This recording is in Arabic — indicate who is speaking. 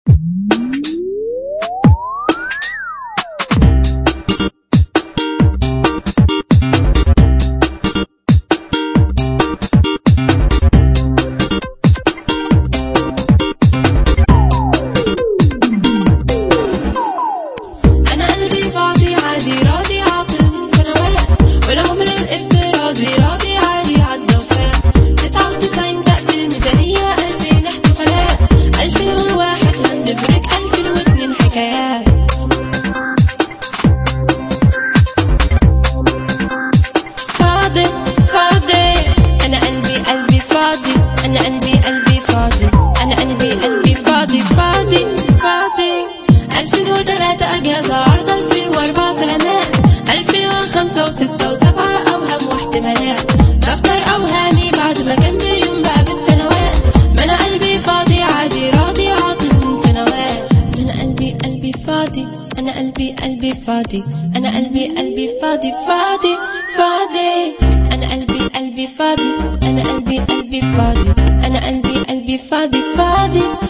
Speaker 1: أجازة عرض 2004 سلامات 2005 و6 و7 أوهام واحتمالات دفتر أوهامي بعد ما كان مليون بقى بالسنوات. ما أنا قلبي فاضي عادي راضي عاطل من سنوات. أنا قلبي فاضي أنا قلبي فاضي أنا قلبي فاضي فاضي فاضي. أنا قلبي فاضي أنا قلبي فاضي أنا قلبي فاضي فاضي